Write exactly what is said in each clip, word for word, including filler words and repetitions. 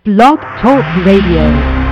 Blog Talk Radio.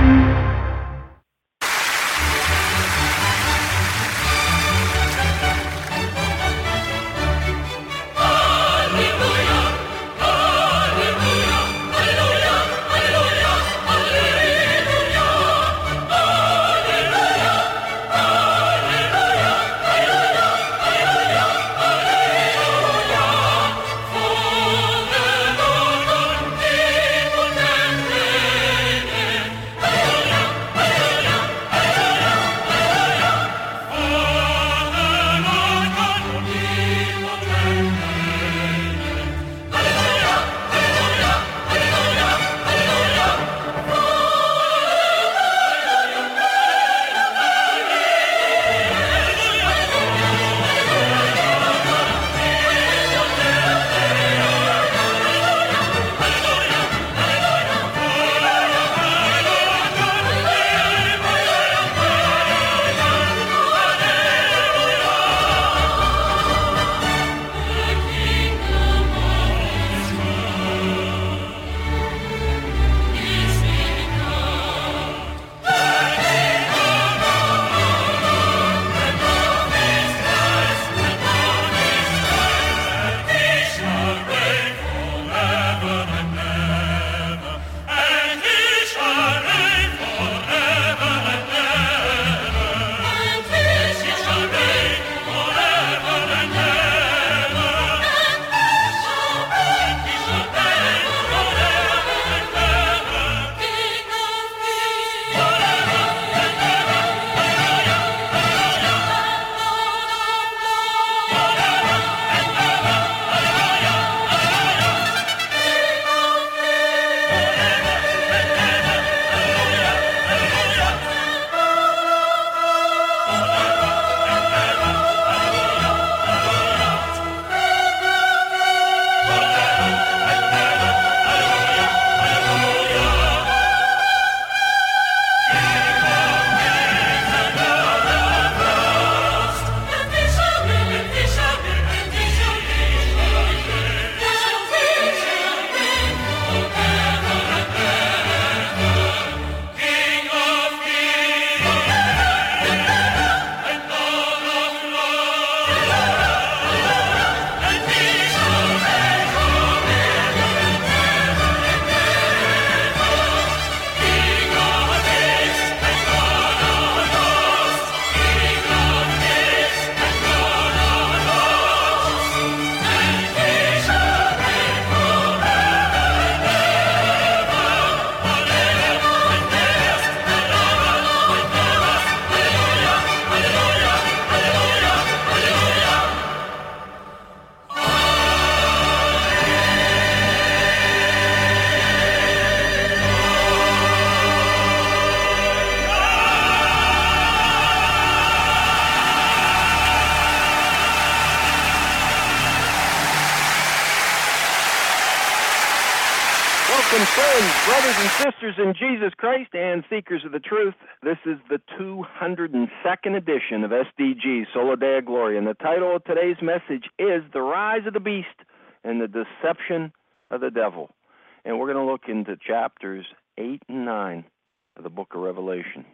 Brothers and sisters in Jesus Christ and seekers of the truth, this is the two hundred second edition of S D G, Sola Deo Gloria, and the title of today's message is The Rise of the Beast and the Deception of the Devil. And we're going to look into chapters eight and nine of the book of Revelation.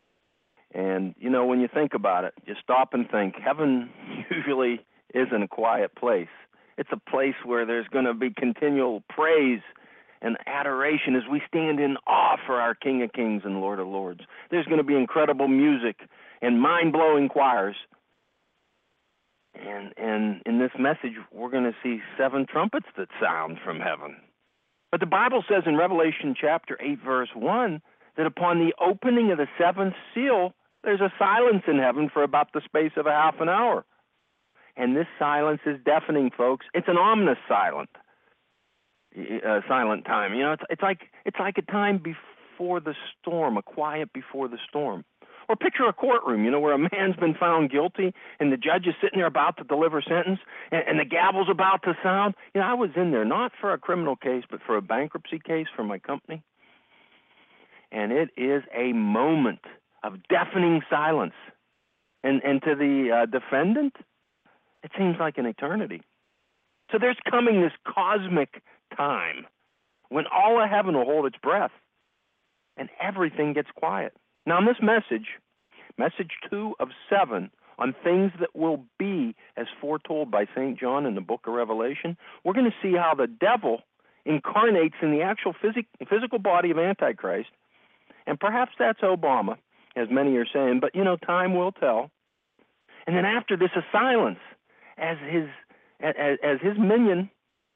And, you know, when you think about it, you stop and think, heaven usually isn't a quiet place. It's a place where there's going to be continual praise and adoration as we stand in awe for our King of Kings and Lord of Lords. There's going to be incredible music and mind-blowing choirs. And, and in this message, we're going to see seven trumpets that sound from heaven. But the Bible says in Revelation chapter eight, verse one, that upon the opening of the seventh seal, there's a silence in heaven for about the space of a half an hour. And this silence is deafening, folks. It's an ominous silence. Uh, silent time. You know, it's, it's like it's like a time before the storm, a quiet before the storm. Or picture a courtroom, you know, where a man's been found guilty and the judge is sitting there about to deliver sentence and, and the gavel's about to sound. You know, I was in there not for a criminal case, but for a bankruptcy case for my company. And it is a moment of deafening silence. And, and to the uh, defendant, it seems like an eternity. So there's coming this cosmic time when all of heaven will hold its breath and everything gets quiet. Now, in this message, message two of seven, on things that will be as foretold by Saint John in the book of Revelation, we're going to see how the devil incarnates in the actual phys- physical body of Antichrist, and perhaps that's Obama, as many are saying, but, you know, time will tell. And then after this, a silence, as his, as, as his minion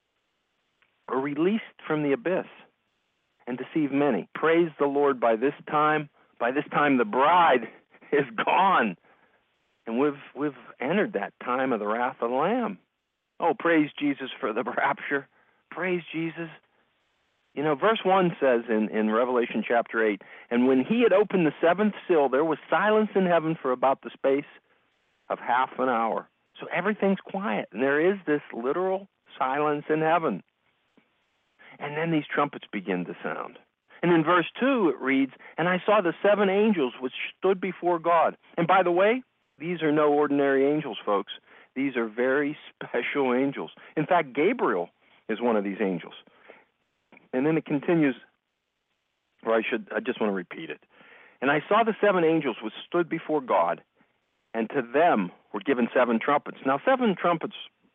are released from the abyss and deceive many. Praise the Lord, by this time, by this time the bride is gone. And we've we've entered that time of the wrath of the Lamb. Oh, praise Jesus for the rapture. Praise Jesus. You know, verse one says in, in Revelation chapter eight, and when he had opened the seventh seal, there was silence in heaven for about the space of half an hour. So everything's quiet, and there is this literal silence in heaven. And then these trumpets begin to sound. And in verse two it reads, and I saw the seven angels which stood before God. And by the way, these are no ordinary angels, folks. These are very special angels. In fact, Gabriel is one of these angels. And then it continues, or I should, I just want to repeat it. And I saw the seven angels which stood before God, and to them were given seven trumpets. Now, seven trumpets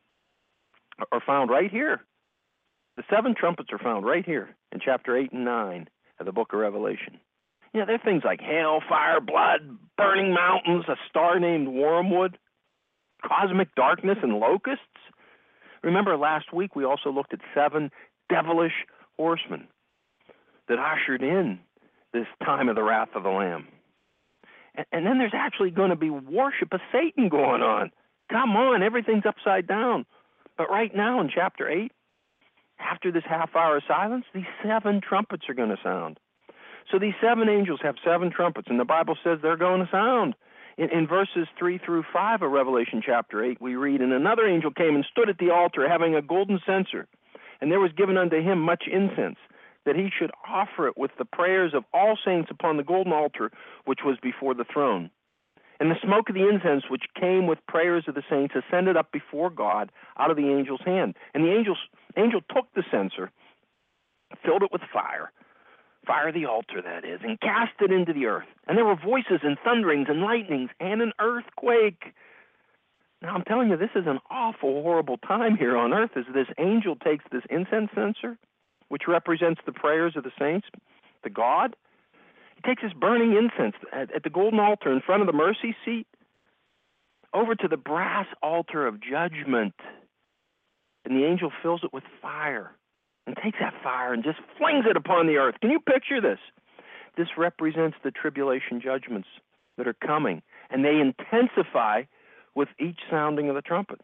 are found right here. The seven trumpets are found right here in chapter eight and nine of the book of Revelation. You know, there are things like hail, fire, blood, burning mountains, a star named wormwood, cosmic darkness, and locusts. Remember last week we also looked at seven devilish horsemen that ushered in this time of the wrath of the Lamb. And, and then there's actually going to be worship of Satan going on. Come on, everything's upside down. But right now in chapter eight, after this half hour of silence, these seven trumpets are going to sound. So these seven angels have seven trumpets, and the Bible says they're going to sound. In, in verses three through five of Revelation chapter eight, we read, and another angel came and stood at the altar, having a golden censer, and there was given unto him much incense, that he should offer it with the prayers of all saints upon the golden altar which was before the throne. And the smoke of the incense which came with prayers of the saints ascended up before God out of the angel's hand. And the angels, angel took the censer, filled it with fire, fire of the altar, that is, and cast it into the earth. And there were voices and thunderings and lightnings and an earthquake. Now, I'm telling you, this is an awful, horrible time here on earth as this angel takes this incense censer, which represents the prayers of the saints, to God. He takes this burning incense at, at the golden altar in front of the mercy seat over to the brass altar of judgment. And the angel fills it with fire and takes that fire and just flings it upon the earth. Can you picture this? This represents the tribulation judgments that are coming, and they intensify with each sounding of the trumpet.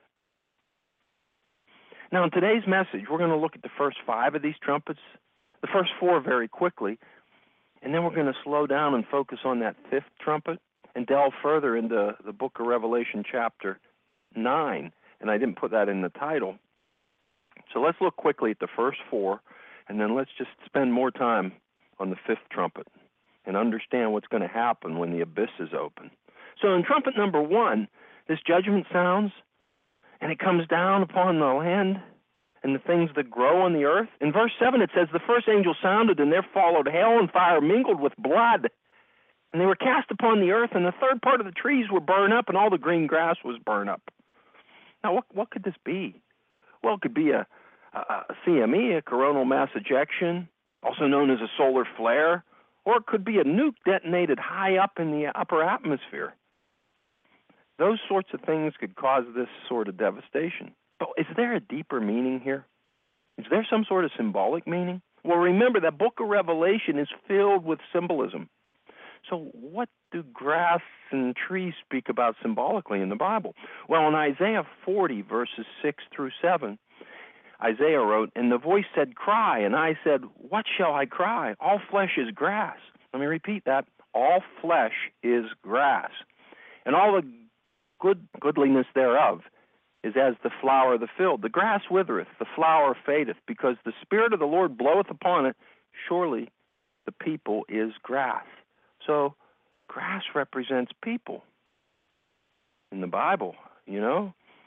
Now, in today's message, we're going to look at the first five of these trumpets, the first four very quickly, and then we're going to slow down and focus on that fifth trumpet and delve further into the book of Revelation chapter nine, and I didn't put that in the title. So let's look quickly at the first four, and then let's just spend more time on the fifth trumpet and understand what's going to happen when the abyss is open. So in trumpet number one, this judgment sounds, and it comes down upon the land and the things that grow on the earth. In verse seven, it says, the first angel sounded, and there followed hail and fire mingled with blood. And they were cast upon the earth, and the third part of the trees were burned up, and all the green grass was burned up. Now, what, what could this be? Well, it could be a, a, a C M E, a coronal mass ejection, also known as a solar flare, or it could be a nuke detonated high up in the upper atmosphere. Those sorts of things could cause this sort of devastation. But is there a deeper meaning here? Is there some sort of symbolic meaning? Well, remember, that book of Revelation is filled with symbolism. So what do grass and trees speak about symbolically in the Bible? Well, in Isaiah forty, verses six through seven, Isaiah wrote, and the voice said, cry, and I said, what shall I cry? All flesh is grass. Let me repeat that. All flesh is grass, and all the good goodliness thereof is as the flower of the field. The grass withereth, the flower fadeth, because the Spirit of the Lord bloweth upon it. Surely the people is grass. So grass represents people in the Bible, you know.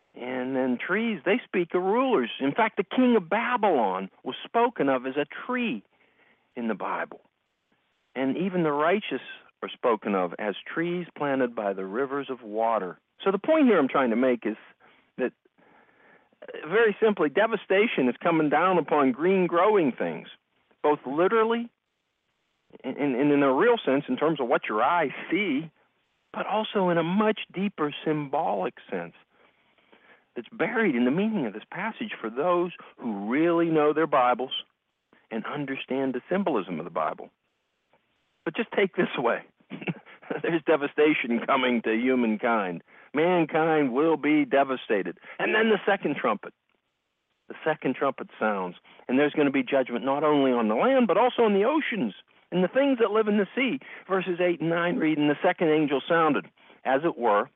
And then trees, they speak of rulers. In fact, the king of Babylon was spoken of as a tree in the Bible. And even the righteous are spoken of as trees planted by the rivers of water. So the point here I'm trying to make is that, uh, very simply, devastation is coming down upon green growing things, both literally and, and in a real sense in terms of what your eyes see, but also in a much deeper symbolic sense that's buried in the meaning of this passage for those who really know their Bibles and understand the symbolism of the Bible. But just take this away. There's devastation coming to humankind. Mankind will be devastated. And then the second trumpet. The second trumpet sounds. And there's going to be judgment not only on the land, but also on the oceans and the things that live in the sea. Verses eight and nine read, and the second angel sounded, as it were,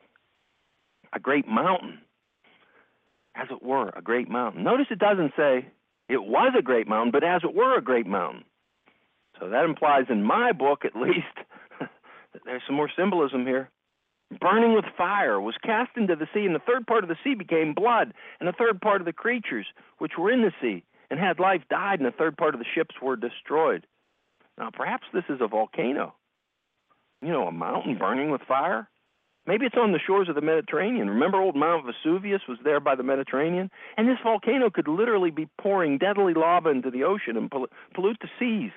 a great mountain. As it were, a great mountain. Notice it doesn't say it was a great mountain, but as it were a great mountain. So that implies, in my book at least, that there's some more symbolism here. Burning with fire, was cast into the sea, and the third part of the sea became blood, and the third part of the creatures which were in the sea and had life died, and the third part of the ships were destroyed. Now, perhaps this is a volcano. You know, a mountain burning with fire. Maybe it's on the shores of the Mediterranean. Remember old Mount Vesuvius was there by the Mediterranean? And this volcano could literally be pouring deadly lava into the ocean and pollute the seas.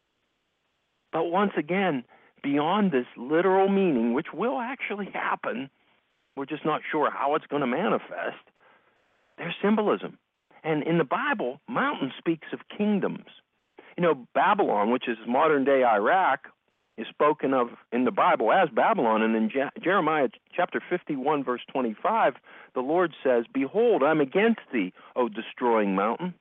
But once again, beyond this literal meaning, which will actually happen, we're just not sure how it's going to manifest, there's symbolism. And in the Bible, mountain speaks of kingdoms. You know, Babylon, which is modern-day Iraq, is spoken of in the Bible as Babylon. And in Je- Jeremiah chapter fifty-one, verse twenty-five, the Lord says, "Behold, I'm against thee, O destroying mountain."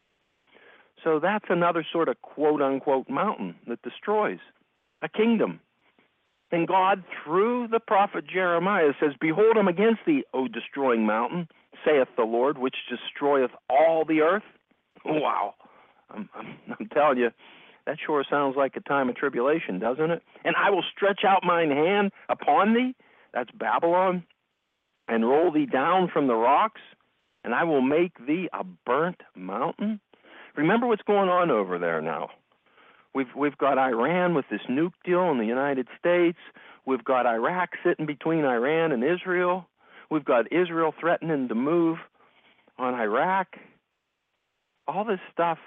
So that's another sort of quote-unquote mountain that destroys a kingdom. And God, through the prophet Jeremiah, says, "Behold, I'm against thee, O destroying mountain, saith the Lord, which destroyeth all the earth." Wow. I'm, I'm, I'm telling you, that sure sounds like a time of tribulation, doesn't it? "And I will stretch out mine hand upon thee," that's Babylon, "and roll thee down from the rocks, and I will make thee a burnt mountain." Remember what's going on over there now. We've we've got Iran with this nuke deal in the United States. We've got Iraq sitting between Iran and Israel. We've got Israel threatening to move on Iraq. All this stuff,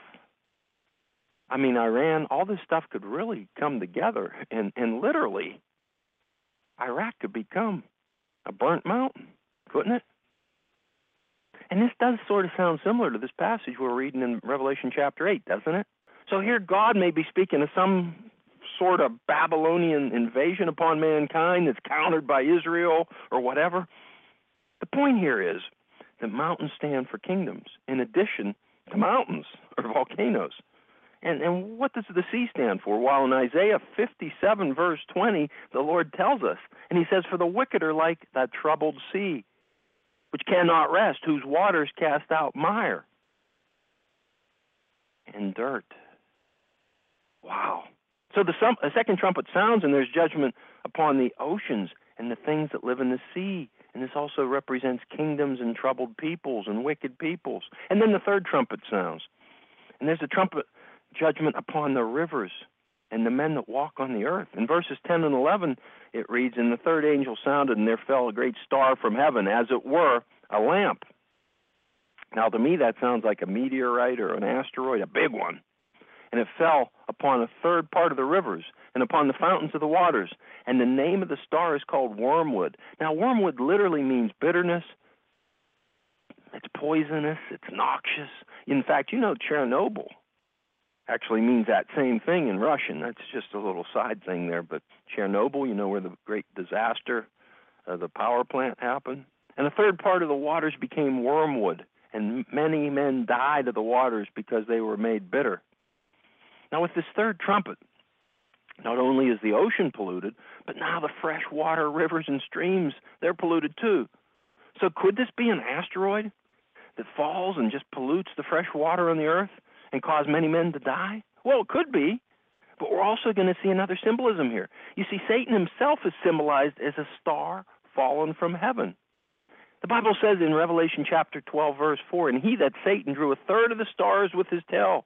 I mean, Iran, all this stuff could really come together, and, and literally, Iraq could become a burnt mountain, couldn't it? And this does sort of sound similar to this passage we're reading in Revelation chapter eight, doesn't it? So here God may be speaking of some sort of Babylonian invasion upon mankind that's countered by Israel or whatever. The point here is that mountains stand for kingdoms in addition to mountains or volcanoes. And, and what does the sea stand for? Well, in Isaiah fifty-seven, verse twenty, the Lord tells us, and he says, "For the wicked are like that troubled sea, which cannot rest, whose waters cast out mire and dirt." Wow. So the, sum, the second trumpet sounds, and there's judgment upon the oceans and the things that live in the sea. And this also represents kingdoms and troubled peoples and wicked peoples. And then the third trumpet sounds, and there's a trumpet judgment upon the rivers and the men that walk on the earth. In verses ten and eleven, it reads, "And the third angel sounded, and there fell a great star from heaven, as it were a lamp." Now, to me, that sounds like a meteorite or an asteroid, a big one. "And it fell upon a third part of the rivers and upon the fountains of the waters. And the name of the star is called Wormwood." Now, wormwood literally means bitterness. It's poisonous. It's noxious. In fact, you know, Chernobyl actually means that same thing in Russian. That's just a little side thing there. But Chernobyl, you know, where the great disaster, uh, the power plant happened. "And a third part of the waters became wormwood, and many men died of the waters because they were made bitter." Now, with this third trumpet, not only is the ocean polluted, but now the freshwater rivers and streams, they're polluted too. So could this be an asteroid that falls and just pollutes the fresh water on the earth and cause many men to die? Well, it could be, but we're also going to see another symbolism here. You see, Satan himself is symbolized as a star fallen from heaven. The Bible says in Revelation chapter twelve, verse four, and he, that Satan, drew a third of the stars with his tail.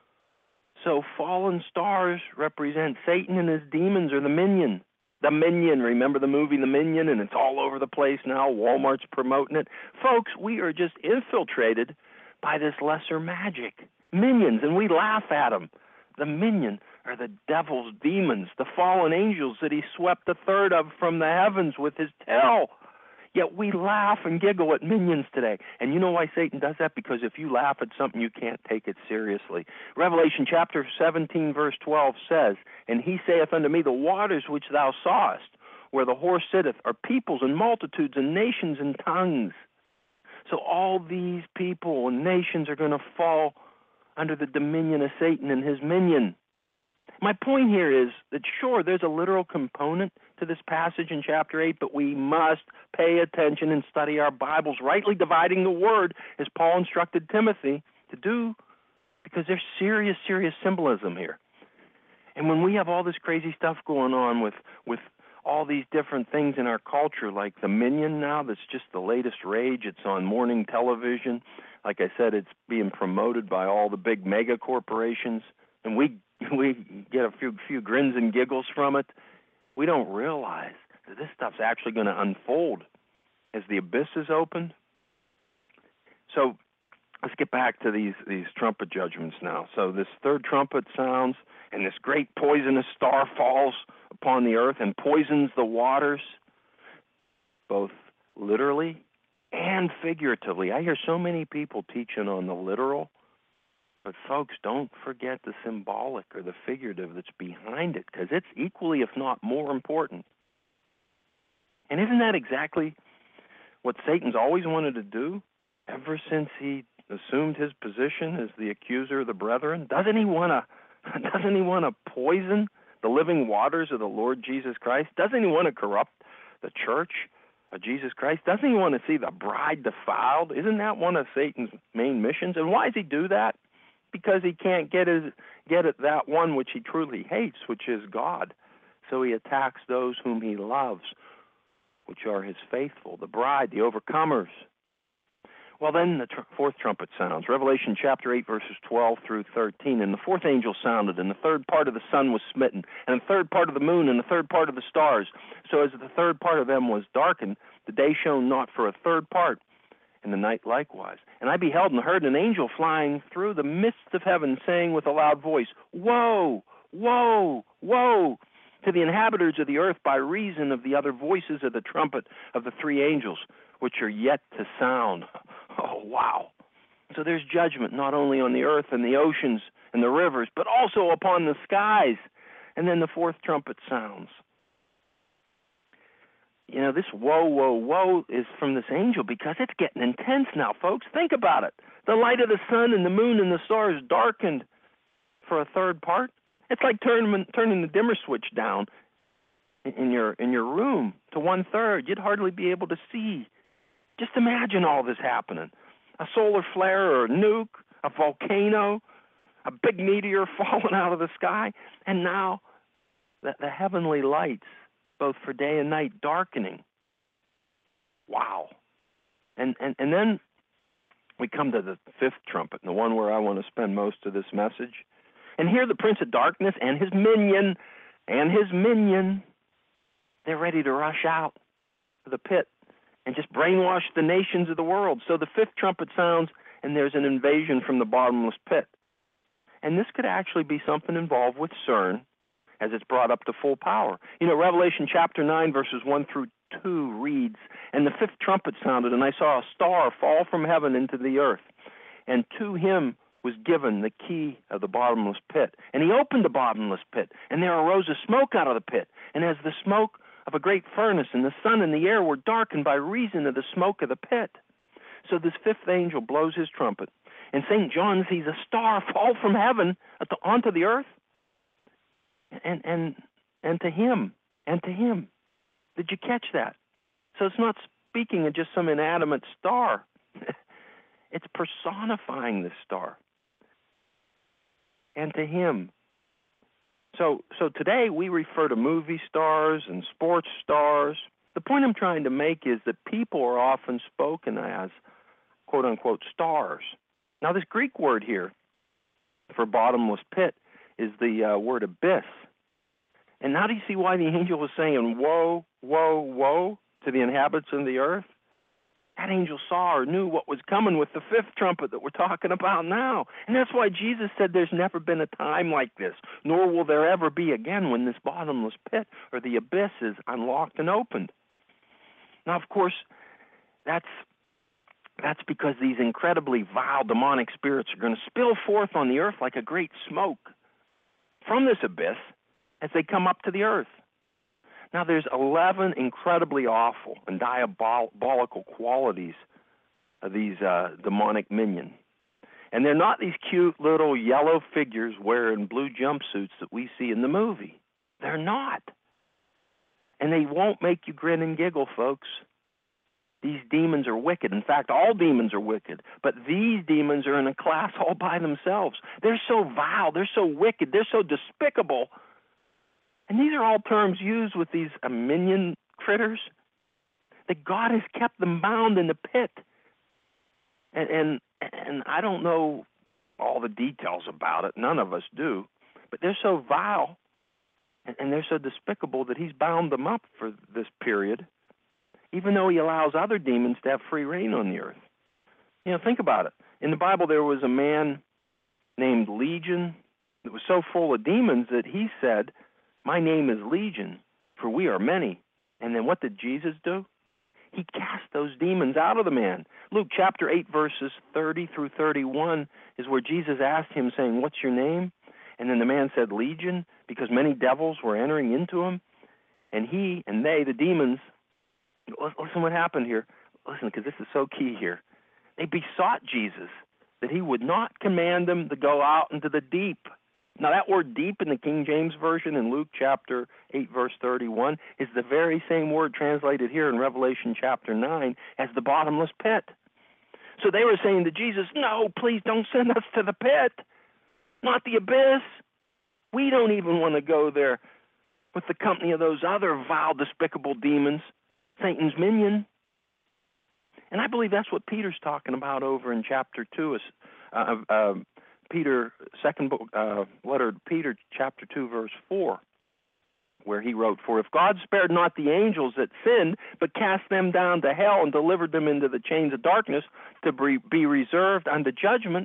So fallen stars represent Satan and his demons, or the minion. The Minion, remember the movie The Minion? And it's all over the place now. Walmart's promoting it. Folks, we are just infiltrated by this lesser magic. Minions, and we laugh at them. The Minion are the devil's demons, the fallen angels that he swept a third of from the heavens with his tail. Yet we laugh and giggle at minions today. And you know why Satan does that? Because if you laugh at something, you can't take it seriously. Revelation chapter seventeen, verse twelve says, and he saith unto me, the waters which thou sawest, where the horse sitteth, are peoples and multitudes and nations and tongues. So all these people and nations are going to fall under the dominion of Satan and his minion. My point here is that, sure, there's a literal component to this passage in chapter eight, but we must pay attention and study our Bibles, rightly dividing the word, as Paul instructed Timothy to do, because there's serious, serious symbolism here. And when we have all this crazy stuff going on with, with all these different things in our culture, like the Minion now, that's just the latest rage. It's on morning television. Like I said, it's being promoted by all the big mega corporations, and we we get a few few grins and giggles from it. We don't realize that this stuff's actually going to unfold as the abyss is opened. So let's get back to these, these trumpet judgments now. So this third trumpet sounds, and this great poisonous star falls upon the earth and poisons the waters, both literally and figuratively. I hear so many people teaching on the literal, but folks, don't forget the symbolic or the figurative that's behind it, because it's equally, if not more, important. And isn't that exactly what Satan's always wanted to do ever since he assumed his position as the accuser of the brethren? Doesn't he want to doesn't he want to poison the living waters of the Lord Jesus Christ? Doesn't he want to corrupt the church of Jesus Christ? Doesn't he want to see the bride defiled? Isn't that one of Satan's main missions? And why does he do that? Because he can't get his get at that one which he truly hates, which is God. So he attacks those whom he loves, which are his faithful, the bride, the overcomers. Well, then the tr- fourth trumpet sounds. Revelation chapter eight, verses twelve through thirteen. And the fourth angel sounded, and the third part of the sun was smitten, and the third part of the moon, and the third part of the stars. So as the third part of them was darkened, the day shone not for a third part, and the night likewise. And I beheld and heard an angel flying through the midst of heaven, saying with a loud voice, Woe, woe, woe, to the inhabitants of the earth by reason of the other voices of the trumpet of the three angels, which are yet to sound. Oh, wow. So there's judgment not only on the earth and the oceans and the rivers, but also upon the skies. And then the fourth trumpet sounds. You know, this whoa, whoa, whoa is from this angel because it's getting intense now, folks. Think about it. The light of the sun and the moon and the stars darkened for a third part. It's like turning turning the dimmer switch down in your in your room to one third. You'd hardly be able to see. Just imagine all this happening: a solar flare or a nuke, a volcano, a big meteor falling out of the sky, and now the, the heavenly lights, both for day and night, darkening. Wow. And, and and then we come to the fifth trumpet, the one where I want to spend most of this message. And here the prince of darkness and his minion, and his minion, they're ready to rush out to the pit and just brainwash the nations of the world. So the fifth trumpet sounds, and there's an invasion from the bottomless pit. And this could actually be something involved with CERN, as it's brought up to full power. You know, Revelation chapter nine, verses one through two reads, And the fifth trumpet sounded, and I saw a star fall from heaven into the earth. And to him was given the key of the bottomless pit. And he opened the bottomless pit, and there arose a smoke out of the pit. And as the smoke of a great furnace, and the sun and the air were darkened by reason of the smoke of the pit. So this fifth angel blows his trumpet, and Saint John sees a star fall from heaven at the, onto the earth. And and and to him, and to him. Did you catch that? So it's not speaking of just some inanimate star. It's personifying this star. And to him. So so today we refer to movie stars and sports stars, The point I'm trying to make is that people are often spoken as, quote-unquote, stars. Now, this Greek word here for bottomless pit is the uh, word abyss. And now do you see why the angel was saying, woe, woe, woe to the inhabitants of the earth? That angel saw or knew what was coming with the fifth trumpet that we're talking about now. And that's why Jesus said there's never been a time like this, nor will there ever be again when this bottomless pit or the abyss is unlocked and opened. Now, of course, that's that's because these incredibly vile demonic spirits are going to spill forth on the earth like a great smoke from this abyss as they come up to the earth. Now, there's eleven incredibly awful and diabolical qualities of these uh, demonic minions. And they're not these cute little yellow figures wearing blue jumpsuits that we see in the movie. They're not. And they won't make you grin and giggle, folks. These demons are wicked. In fact, all demons are wicked. But these demons are in a class all by themselves. They're so vile. They're so wicked. They're so despicable. And these are all terms used with these uh, minion critters, that God has kept them bound in the pit. And, and and I don't know all the details about it. None of us do. But they're so vile and, and they're so despicable that he's bound them up for this period, even though he allows other demons to have free reign on the earth. You know, think about it. In the Bible, there was a man named Legion that was so full of demons that he said, my name is Legion, for we are many. And then what did Jesus do? He cast those demons out of the man. Luke chapter eight, verses thirty through thirty-one is where Jesus asked him, saying, what's your name? And then the man said, Legion, because many devils were entering into him. And he and they, the demons, listen what happened here. Listen, because this is so key here. They besought Jesus that he would not command them to go out into the deep. Now, that word deep in the King James Version in Luke chapter eight, verse thirty-one, is the very same word translated here in Revelation chapter nine as the bottomless pit. So they were saying to Jesus, no, please don't send us to the pit, not the abyss. We don't even want to go there with the company of those other vile, despicable demons, Satan's minion. And I believe that's what Peter's talking about over in chapter two. Is, uh, uh, Peter, second book, uh, letter to Peter, chapter two, verse four, where he wrote, for if God spared not the angels that sinned, but cast them down to hell and delivered them into the chains of darkness to be, be reserved unto judgment.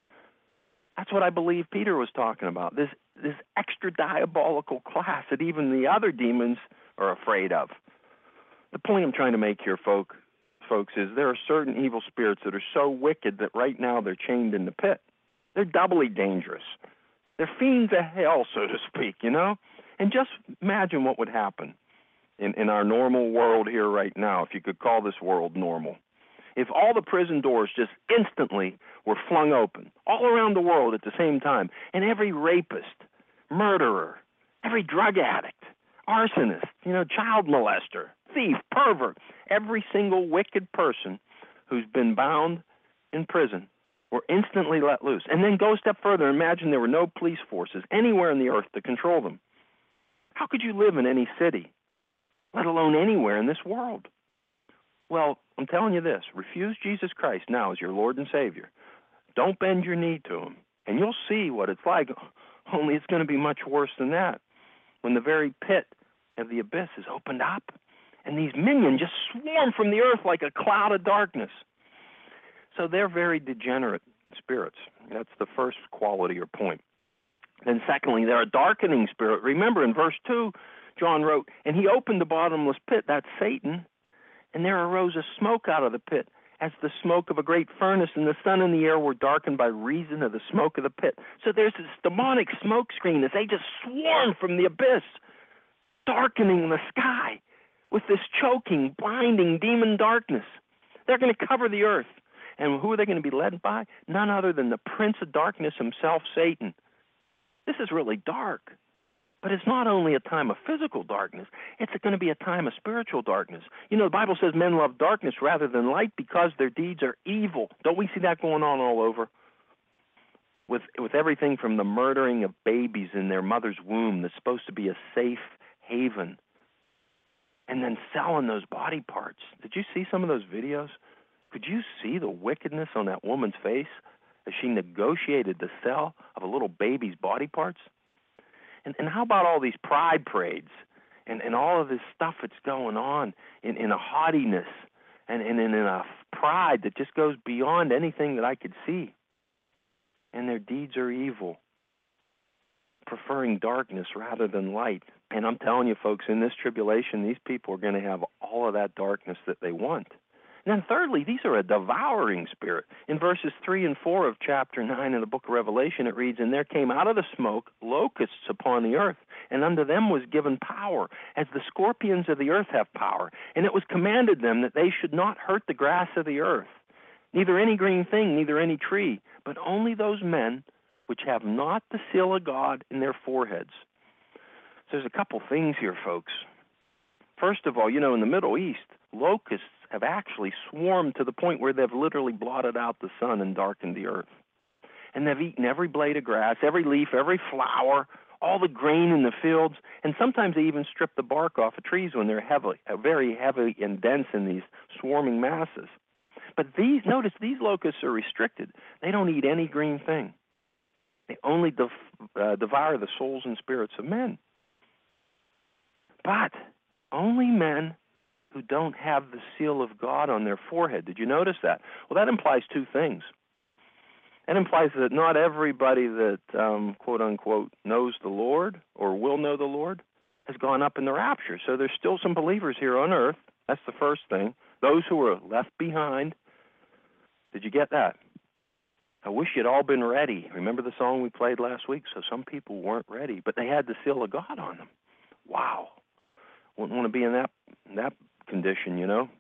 That's what I believe Peter was talking about, this, this extra diabolical class that even the other demons are afraid of. The point I'm trying to make here, folk, folks, is there are certain evil spirits that are so wicked that right now they're chained in the pit. They're doubly dangerous. They're fiends of hell, so to speak, you know? And just imagine what would happen in, in our normal world here right now, if you could call this world normal. If all the prison doors just instantly were flung open, all around the world at the same time, and every rapist, murderer, every drug addict, arsonist, you know, child molester, thief, pervert, every single wicked person who's been bound in prison were instantly let loose. And then go a step further. Imagine there were no police forces anywhere in the earth to control them. How could you live in any city, let alone anywhere in this world? Well, I'm telling you this. Refuse Jesus Christ now as your Lord and Savior. Don't bend your knee to him, and you'll see what it's like. Only it's going to be much worse than that. When the very pit of the abyss is opened up, and these minions just swarm from the earth like a cloud of darkness. So they're very degenerate spirits. That's the first quality or point. Then secondly, they're a darkening spirit. Remember in verse two, John wrote, and he opened the bottomless pit, that's Satan, and there arose a smoke out of the pit, as the smoke of a great furnace, and the sun and the air were darkened by reason of the smoke of the pit. So there's this demonic smoke screen as they just swarm from the abyss, darkening the sky with this choking, blinding demon darkness. They're going to cover the earth. And who are they going to be led by? None other than the prince of darkness himself, Satan. This is really dark. But it's not only a time of physical darkness, it's going to be a time of spiritual darkness. You know, the Bible says men love darkness rather than light because their deeds are evil. Don't we see that going on all over? With, with everything from the murdering of babies in their mother's womb that's supposed to be a safe haven, and then selling those body parts. Did you see some of those videos? Could you see the wickedness on that woman's face as she negotiated the sale of a little baby's body parts? And, and how about all these pride parades and, and all of this stuff that's going on in, in a haughtiness and, and in a pride that just goes beyond anything that I could see? And their deeds are evil, preferring darkness rather than light. And I'm telling you, folks, in this tribulation, these people are going to have all of that darkness that they want. And then thirdly, these are a devouring spirit. In verses three and four of chapter nine of the book of Revelation, it reads, "And there came out of the smoke locusts upon the earth, and unto them was given power, as the scorpions of the earth have power. And it was commanded them that they should not hurt the grass of the earth, neither any green thing, neither any tree, but only those men which have not the seal of God in their foreheads." So there's a couple things here, folks. First of all, you know, in the Middle East, locusts have actually swarmed to the point where they've literally blotted out the sun and darkened the earth. And they've eaten every blade of grass, every leaf, every flower, all the grain in the fields, and sometimes they even strip the bark off of trees when they're heavy, very heavy and dense in these swarming masses. But these, notice, these locusts are restricted. They don't eat any green thing. They only def, uh, devour the souls and spirits of men. But only men who don't have the seal of God on their forehead. Did you notice that? Well, that implies two things. That implies that not everybody that, um, quote unquote, knows the Lord or will know the Lord has gone up in the rapture. So there's still some believers here on earth. That's the first thing. Those who are left behind. Did you get that? I wish you'd all been ready. Remember the song we played last week? So some people weren't ready, but they had the seal of God on them. Wow. Wouldn't want to be in that that condition, you know.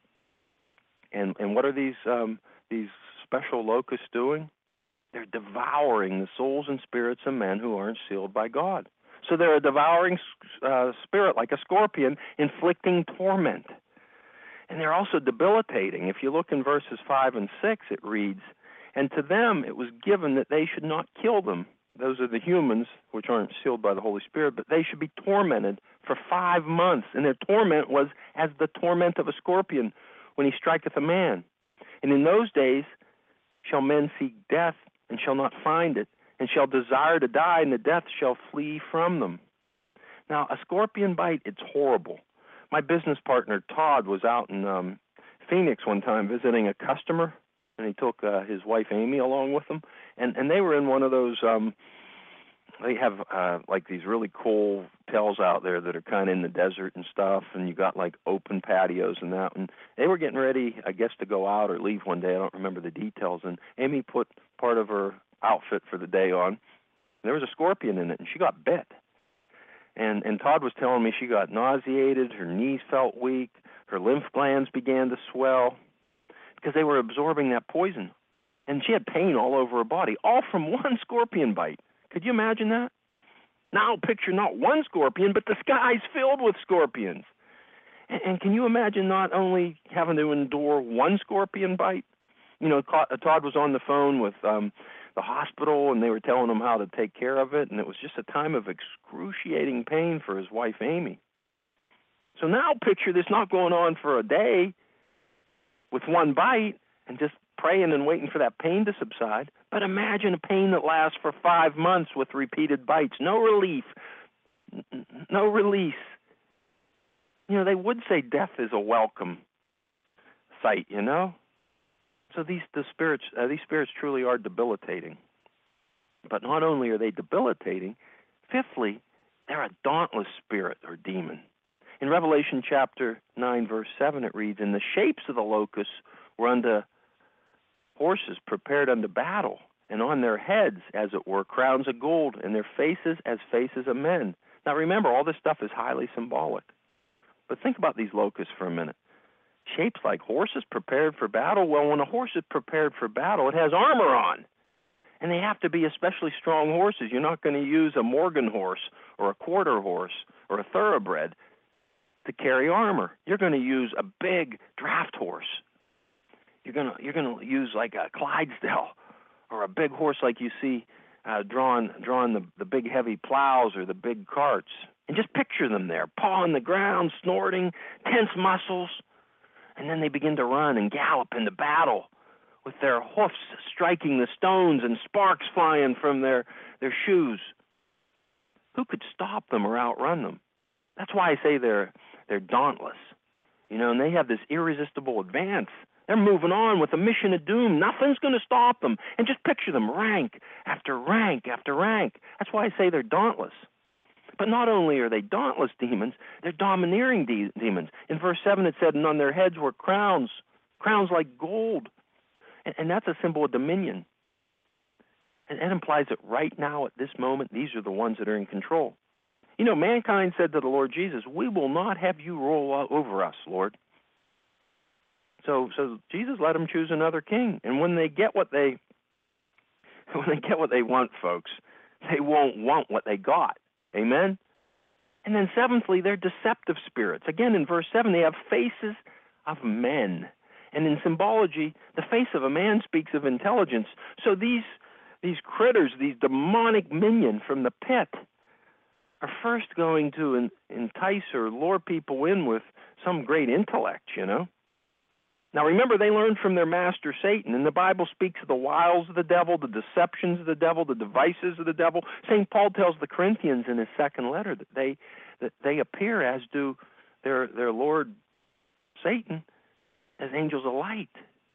And and what are these um, these special locusts doing? They're devouring the souls and spirits of men who aren't sealed by God. So they're a devouring uh, spirit, like a scorpion, inflicting torment. And they're also debilitating. If you look in verses five and six, it reads, "And to them it was given that they should not kill them." Those are the humans, which aren't sealed by the Holy Spirit, but they should be tormented for five months. And their torment was as the torment of a scorpion when he striketh a man. And in those days shall men seek death, and shall not find it, and shall desire to die, and the death shall flee from them. Now, a scorpion bite, it's horrible. My business partner, Todd, was out in um, Phoenix one time visiting a customer, and he took uh, his wife, Amy, along with him. And, and they were in one of those, um, they have uh, like these really cool hotels out there that are kind of in the desert and stuff, and you got like open patios and that. And they were getting ready, I guess, to go out or leave one day. I don't remember the details. And Amy put part of her outfit for the day on. And there was a scorpion in it, and she got bit. And and Todd was telling me she got nauseated, her knees felt weak, her lymph glands began to swell because they were absorbing that poison. And she had pain all over her body, all from one scorpion bite. Could you imagine that? Now picture not one scorpion, but the sky's filled with scorpions. And, and can you imagine not only having to endure one scorpion bite? You know, Todd was on the phone with um, the hospital, and they were telling him how to take care of it, and it was just a time of excruciating pain for his wife, Amy. So now picture this not going on for a day with one bite and just praying and waiting for that pain to subside, but imagine a pain that lasts for five months with repeated bites, no relief, n- no release. You know, they would say death is a welcome sight, you know? So these the spirits, uh, these spirits truly are debilitating. But not only are they debilitating, fifthly, they're a dauntless spirit or demon. In Revelation chapter nine, verse seven, it reads, "And the shapes of the locusts were unto horses prepared unto battle, and on their heads, as it were, crowns of gold, and their faces as faces of men." Now remember, all this stuff is highly symbolic. But think about these locusts for a minute. Shapes like horses prepared for battle. Well, when a horse is prepared for battle, it has armor on. And they have to be especially strong horses. You're not going to use a Morgan horse or a quarter horse or a thoroughbred to carry armor. You're going to use a big draft horse. You're going to you're going to use like a Clydesdale or a big horse like you see uh, drawing drawing the, the big heavy plows or the big carts. And just picture them there, pawing the ground, snorting, tense muscles. And then they begin to run and gallop into battle with their hoofs striking the stones and sparks flying from their, their shoes. Who could stop them or outrun them? That's why I say they're they're dauntless. You know, and they have this irresistible advance. They're moving on with a mission of doom. Nothing's going to stop them. And just picture them, rank after rank after rank. That's why I say they're dauntless. But not only are they dauntless demons, they're domineering de- demons. In verse seven it said, and on their heads were crowns, crowns like gold. And, and that's a symbol of dominion. And that implies that right now, at this moment, these are the ones that are in control. You know, mankind said to the Lord Jesus, we will not have you rule over us, Lord. So, so Jesus let them choose another king. And when they get what they, when they get what they want, folks, they won't want what they got. Amen? And then seventhly, they're deceptive spirits. Again, in verse seven, they have faces of men. And in symbology, the face of a man speaks of intelligence. So these these critters, these demonic minions from the pit, are first going to entice or lure people in with some great intellect, you know. Now remember, they learned from their master Satan, and the Bible speaks of the wiles of the devil, the deceptions of the devil, the devices of the devil. Saint Paul tells the Corinthians in his second letter that they that they appear, as do their their Lord Satan, as angels of light.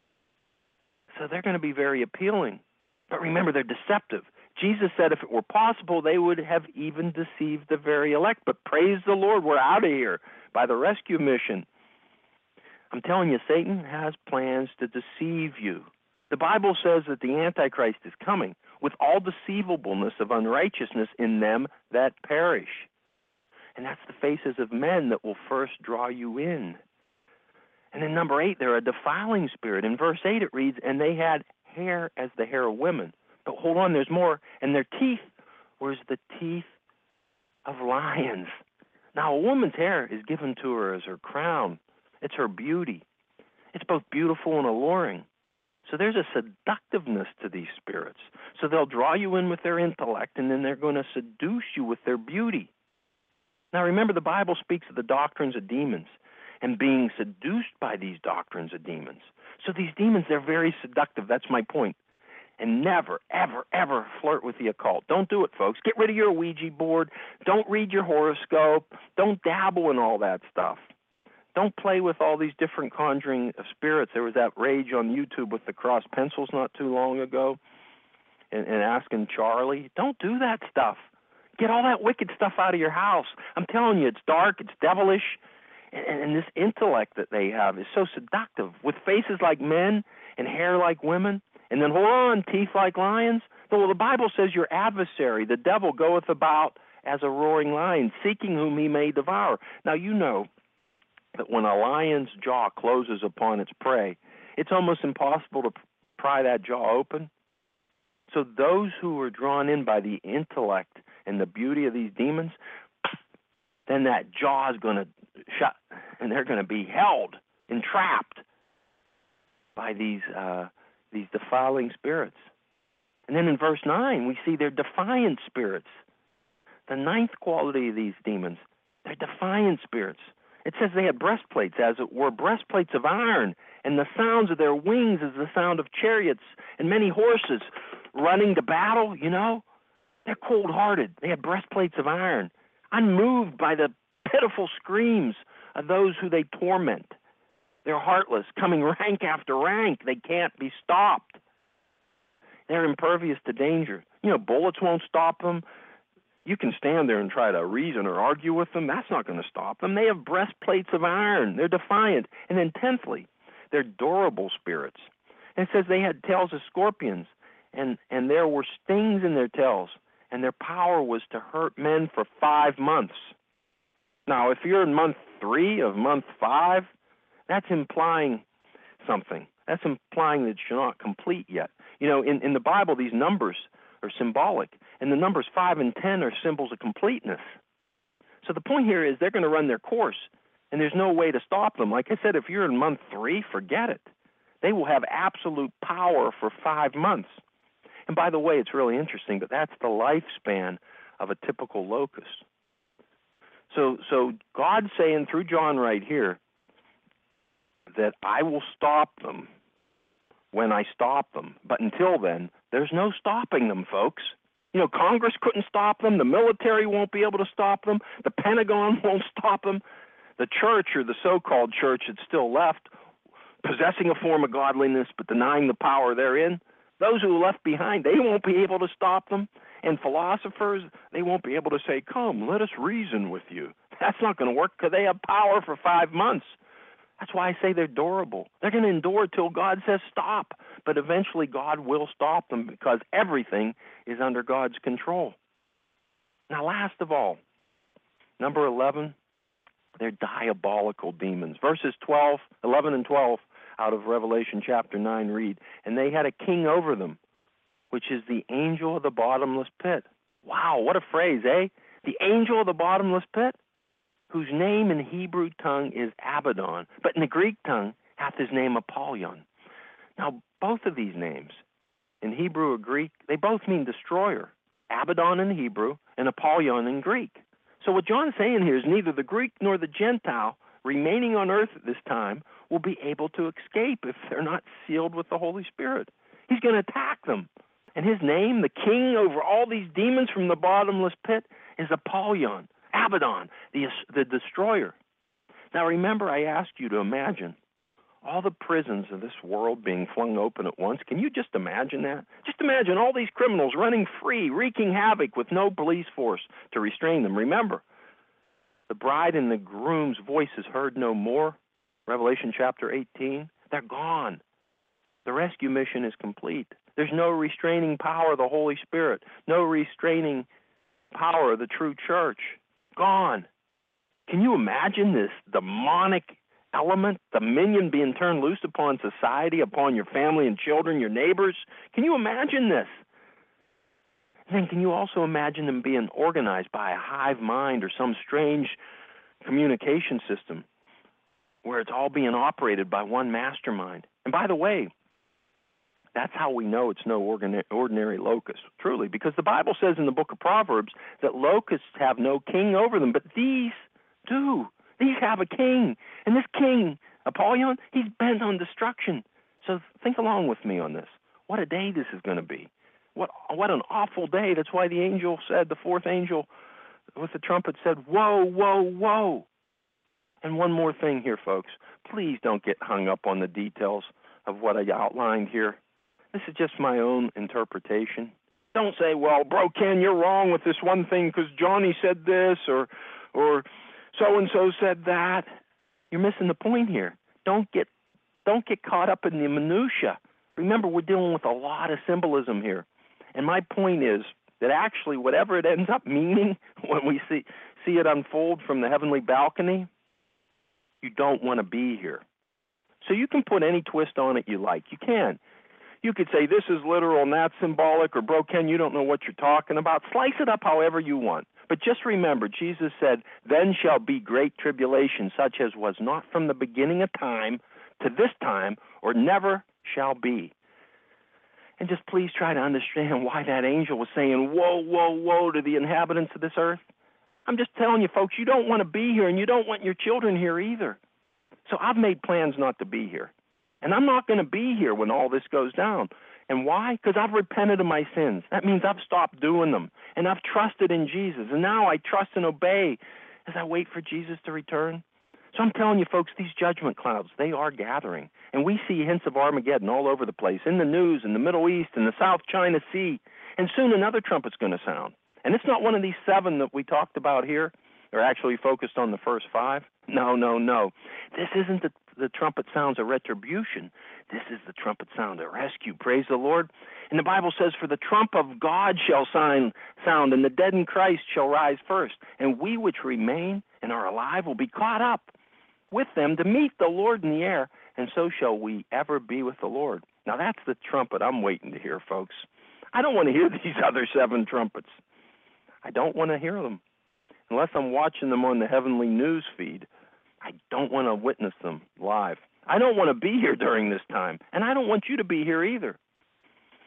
So they're going to be very appealing. But remember, they're deceptive. Jesus said if it were possible, they would have even deceived the very elect. But praise the Lord, we're out of here by the rescue mission. I'm telling you, Satan has plans to deceive you. The Bible says that the Antichrist is coming with all deceivableness of unrighteousness in them that perish. And that's the faces of men that will first draw you in. And then number eight, they're a defiling spirit. In verse eight it reads, and they had hair as the hair of women. But hold on, there's more. And their teeth were as the teeth of lions. Now, a woman's hair is given to her as her crown. It's her beauty. It's both beautiful and alluring. So there's a seductiveness to these spirits. So they'll draw you in with their intellect, and then they're going to seduce you with their beauty. Now remember, the Bible speaks of the doctrines of demons and being seduced by these doctrines of demons. So these demons, they're very seductive. That's my point. And never, ever, ever flirt with the occult. Don't do it, folks. Get rid of your Ouija board. Don't read your horoscope. Don't dabble in all that stuff. Don't play with all these different conjuring of spirits. There was that rage on YouTube with the cross pencils not too long ago, and, and asking Charlie. Don't do that stuff. Get all that wicked stuff out of your house. I'm telling you, it's dark, it's devilish, and, and this intellect that they have is so seductive, with faces like men and hair like women, and then, hold on, teeth like lions. Well, the Bible says your adversary, the devil, goeth about as a roaring lion, seeking whom he may devour. Now, you know that when a lion's jaw closes upon its prey, it's almost impossible to pry that jaw open. So those who are drawn in by the intellect and the beauty of these demons, then that jaw is going to shut, and they're going to be held, entrapped by these uh, these defiling spirits. And then in verse nine, we see they're defiant spirits. The ninth quality of these demons, they're defiant spirits. It says they had breastplates, as it were, breastplates of iron, and the sounds of their wings is the sound of chariots and many horses running to battle, you know. They're cold-hearted. They had breastplates of iron, unmoved by the pitiful screams of those who they torment. They're heartless, coming rank after rank. They can't be stopped. They're impervious to danger. You know, bullets won't stop them. You can stand there and try to reason or argue with them. That's not going to stop them. They have breastplates of iron. They're defiant. And then tenthly, they're durable spirits. And it says they had tails of scorpions, and, and there were stings in their tails, and their power was to hurt men for five months. Now, if you're in month three of month five, that's implying something. That's implying that you're not complete yet. You know, in, in the Bible, these numbers are symbolic, and the numbers five and ten are symbols of completeness. So the point here is they're going to run their course, and there's no way to stop them. Like I said, if you're in month three, forget it. They will have absolute power for five months. And by the way, it's really interesting, but that's the lifespan of a typical locust. So, so God's saying through John right here that I will stop them when I stop them. But until then, there's no stopping them, folks. You know, Congress couldn't stop them. The military won't be able to stop them. The Pentagon won't stop them. The church, or the so-called church that's still left, possessing a form of godliness but denying the power therein, those who are left behind, they won't be able to stop them. And philosophers, they won't be able to say, come, let us reason with you. That's not going to work because they have power for five months. That's why I say they're durable. They're going to endure till God says stop. But eventually God will stop them because everything is under God's control. Now, last of all, number eleven, they're diabolical demons. Verses twelve, eleven and twelve out of Revelation chapter nine read, and they had a king over them, which is the angel of the bottomless pit. Wow, what a phrase, eh? The angel of the bottomless pit, whose name in Hebrew tongue is Abaddon, but in the Greek tongue hath his name Apollyon. Now, both of these names, in Hebrew or Greek, they both mean destroyer. Abaddon in Hebrew and Apollyon in Greek. So what John's saying here is neither the Greek nor the Gentile remaining on earth at this time will be able to escape if they're not sealed with the Holy Spirit. He's going to attack them. And his name, the king over all these demons from the bottomless pit, is Apollyon, Abaddon, the, the destroyer. Now remember, I asked you to imagine all the prisons of this world being flung open at once. Can you just imagine that? Just imagine all these criminals running free, wreaking havoc with no police force to restrain them. Remember, the bride and the groom's voice is heard no more. Revelation chapter eighteen. They're gone. The rescue mission is complete. There's no restraining power of the Holy Spirit, no restraining power of the true church. Gone. Can you imagine this demonic element, dominion being turned loose upon society, upon your family and children, your neighbors? Can you imagine this? And then can you also imagine them being organized by a hive mind or some strange communication system where it's all being operated by one mastermind? And by the way, that's how we know it's no ordinary locust, truly, because the Bible says in the book of Proverbs that locusts have no king over them, but these do. These have a king. And this king, Apollyon, he's bent on destruction. So think along with me on this. What a day this is going to be. What what an awful day. That's why the angel said, the fourth angel with the trumpet said, whoa, whoa, whoa. And one more thing here, folks. Please don't get hung up on the details of what I outlined here. This is just my own interpretation. Don't say, well, bro, Ken, you're wrong with this one thing because Johnny said this or or so-and-so said that. You're missing the point here. Don't get don't get caught up in the minutia. Remember, we're dealing with a lot of symbolism here. And my point is that actually whatever it ends up meaning when we see, see it unfold from the heavenly balcony, you don't want to be here. So you can put any twist on it you like. You can. You could say this is literal and that's symbolic, or bro, Ken, you don't know what you're talking about. Slice it up however you want. But just remember, Jesus said, then shall be great tribulation, such as was not from the beginning of time to this time, or never shall be. And just please try to understand why that angel was saying, whoa, whoa, whoa, to the inhabitants of this earth. I'm just telling you, folks, you don't want to be here, and you don't want your children here either. So I've made plans not to be here. And I'm not going to be here when all this goes down. And why? Because I've repented of my sins. That means I've stopped doing them. And I've trusted in Jesus. And now I trust and obey as I wait for Jesus to return. So I'm telling you, folks, these judgment clouds, they are gathering. And we see hints of Armageddon all over the place, in the news, in the Middle East, in the South China Sea. And soon another trumpet's going to sound. And it's not one of these seven that we talked about here, or actually focused on the first five. No, no, no. This isn't the, the trumpet sounds of retribution. This is the trumpet sound of rescue. Praise the Lord. And the Bible says, for the trump of God shall sign, sound, and the dead in Christ shall rise first. And we which remain and are alive will be caught up with them to meet the Lord in the air, and so shall we ever be with the Lord. Now that's the trumpet I'm waiting to hear, folks. I don't want to hear these other seven trumpets. I don't want to hear them. Unless I'm watching them on the heavenly news feed, I don't want to witness them live. I don't want to be here during this time, and I don't want you to be here either.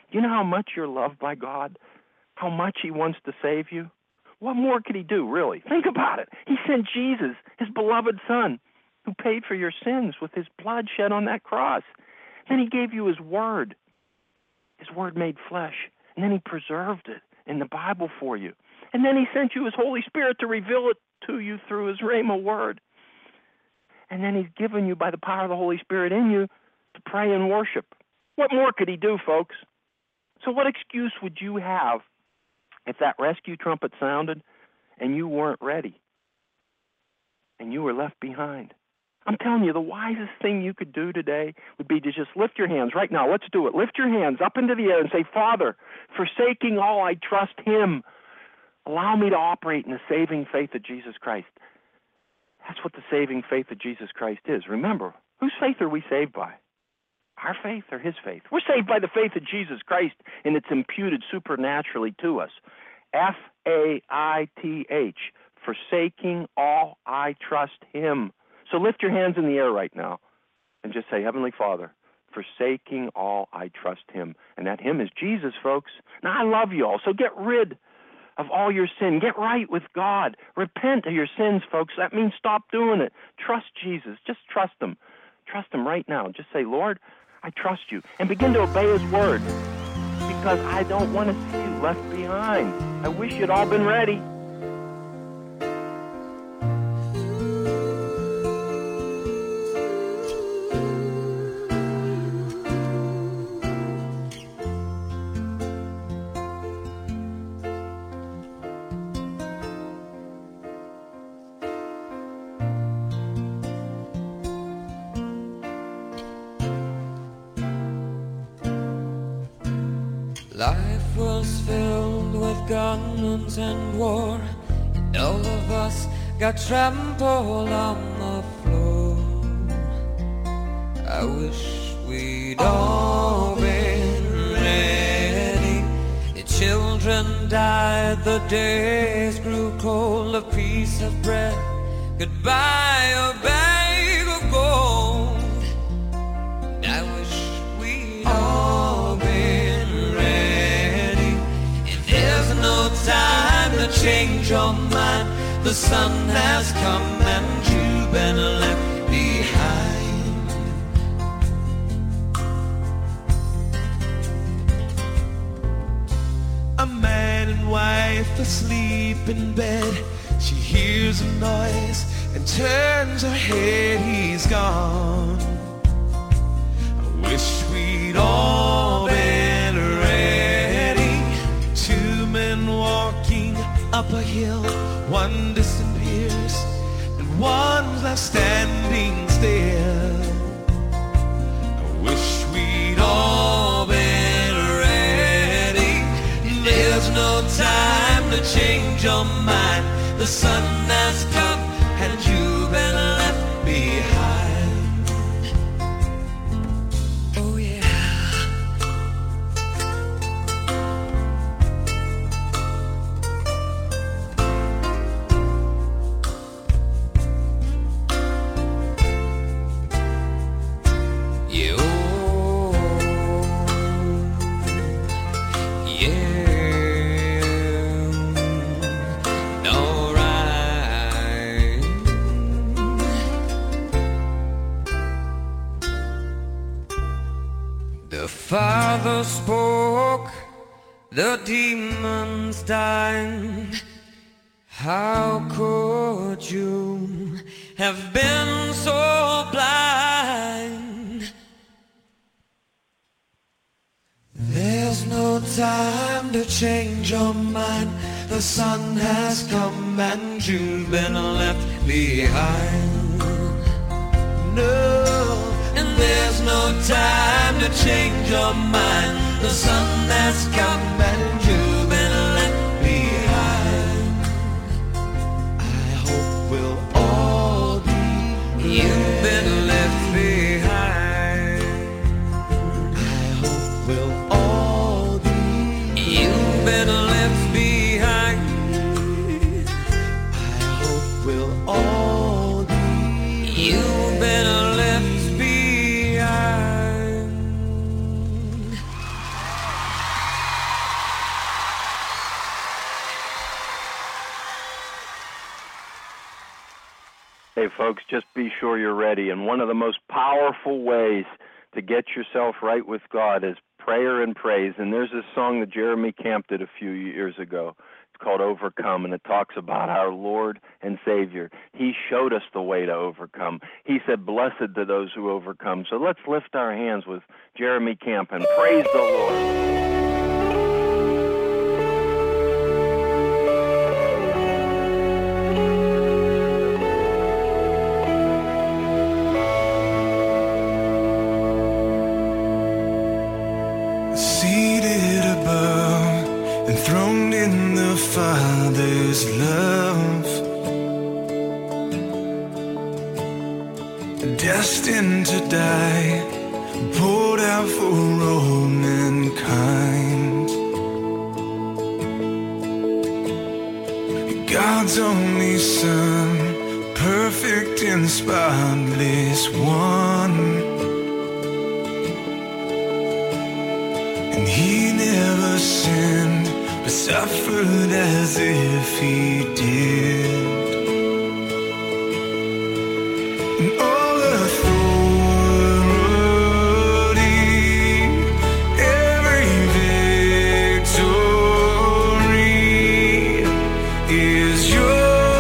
You know how much you're loved by God? How much he wants to save you? What more could he do, really? Think about it. He sent Jesus, his beloved Son, who paid for your sins with his blood shed on that cross. Then he gave you his word. His word made flesh. And then he preserved it in the Bible for you. And then he sent you his Holy Spirit to reveal it to you through his Rhema word. And then he's given you, by the power of the Holy Spirit in you, to pray and worship. What more could he do, folks? So what excuse would you have if that rescue trumpet sounded and you weren't ready and you were left behind? I'm telling you, the wisest thing you could do today would be to just lift your hands right now. Let's do it. Lift your hands up into the air and say, Father, forsaking all, I trust him. Allow me to operate in the saving faith of Jesus Christ. That's what the saving faith of Jesus Christ is. Remember, whose faith are we saved by? Our faith or his faith? We're saved by the faith of Jesus Christ, and it's imputed supernaturally to us. F A I T H, forsaking all, I trust him. So lift your hands in the air right now and just say, Heavenly Father, forsaking all, I trust him. And that him is Jesus, folks. Now, I love you all, so get rid of all your sin. Get right with God. Repent of your sins, folks. That means stop doing it. Trust Jesus. Just trust him. Trust him right now. Just say, Lord, I trust you. And begin to obey his word, because I don't want to see you left behind. I wish you'd all been ready. Life was filled with guns and war, and all of us got trampled on the floor. I wish we'd all been ready. The children died, the days grew cold. A piece of bread could buy a bag of gold. I wish we'd all been ready. And there's no time to change your mind. The sun has come and you've been left behind. A man and wife asleep in bed. She hears a noise and turns her head. He's gone. I wish we'd all been ready. Two men walking up a hill. One disappears and one's left standing still. I wish we'd all been ready. There's no time to change your mind. The sun has come and you've been left behind. Oh yeah. You, yeah. The Father spoke, the demons died. How could you have been so blind? There's no time to change your mind. The sun has come and you've been left behind. No. And there's no time to change your mind. The sun has come and you've been left behind. I hope we'll all be ready. You've been left behind. I hope we'll all be ready. You've been left behind. I hope we'll all be ready. You've been left behind. Hey, folks, just be sure you're ready. And one of the most powerful ways to get yourself right with God is prayer and praise. And there's this song that Jeremy Camp did a few years ago. It's called Overcome, and it talks about our Lord and Savior. He showed us the way to overcome. He said, blessed to those who overcome. So let's lift our hands with Jeremy Camp and praise the Lord. Seated above, enthroned in the Father's love, destined to die, poured out for all mankind. God's only Son, perfect and spotless one. And he never sinned, but suffered as if he did. And all authority, every victory is yours.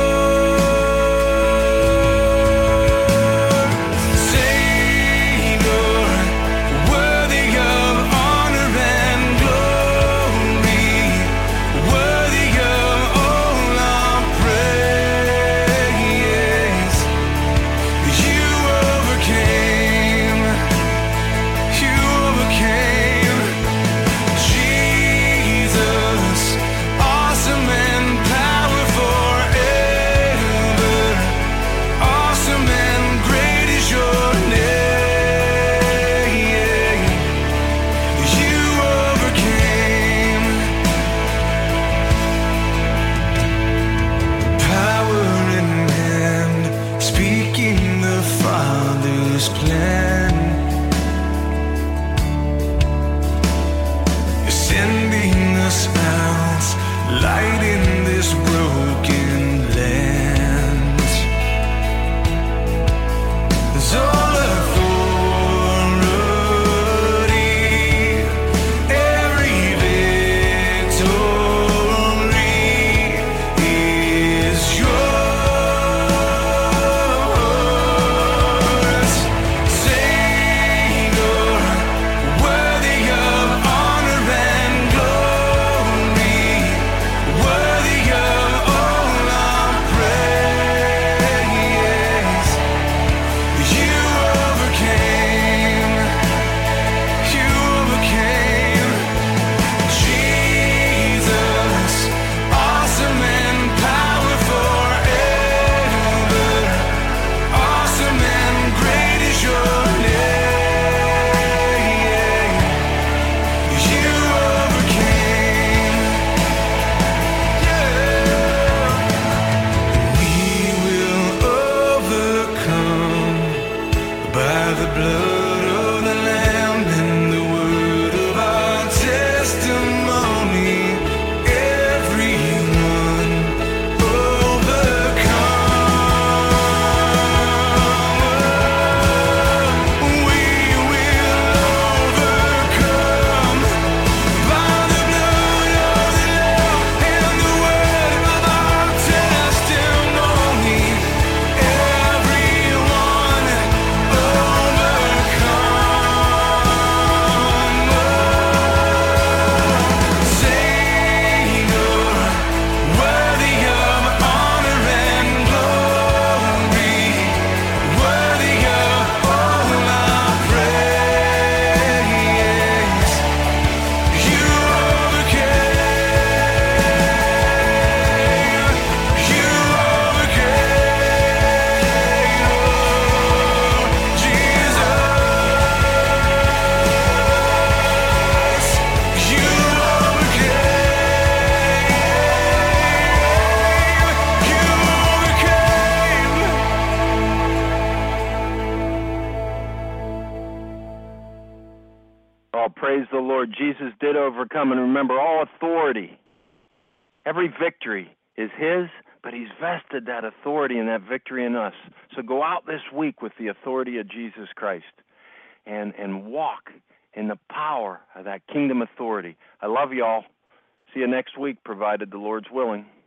Praise the Lord. Jesus did overcome. And remember, all authority, every victory is his but he's vested that authority and that victory in us. So go out this week with the authority of Jesus Christ and, and walk in the power of that kingdom authority. I love y'all. See you next week, provided the Lord's willing.